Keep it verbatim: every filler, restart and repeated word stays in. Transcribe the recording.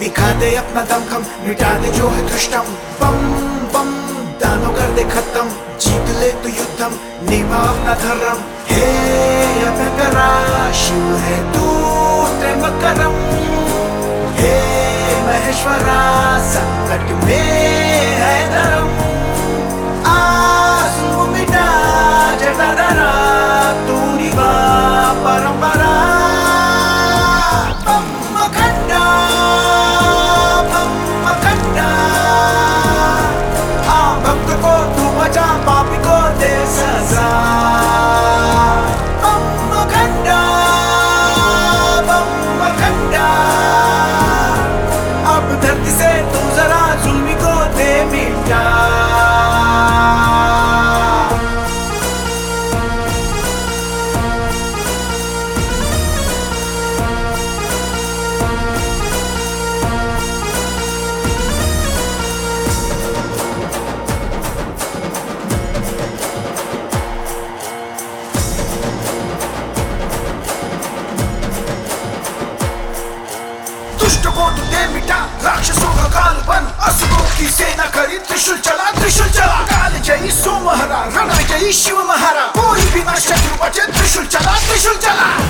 दिखा दे अपना दमखम, मिटा दे जो है दुष्टम। बम बम दानों कर दे खत्म, जीत ले तू युद्धम, निभा अपना धर्म। हे अभयकरा शिव है तू त्र्यंबकरम, हे महेश्वरा संकट में है धर्म। आंसू मिटा जटाधरा तू निभा परंपरा। ब्रह्मखंडा ब्रह्मखंडा, हाँ भक्त को तू बचा, पापी को दे सजा। ब्रह्मखंडा ब्रह्मखंडा, अब धरती से तू जरा जुल्मी को दे मिटा। दुष्ट को तू दे मिटा, राक्षसों का काल बन, असुरों की सेना करी, त्रिशूल चला त्रिशूल चला। काल जयी सोमहरा, रण जयी शिव महारा, कोई भी ना शत्रु बचे, त्रिशूल चला त्रिशूल चला।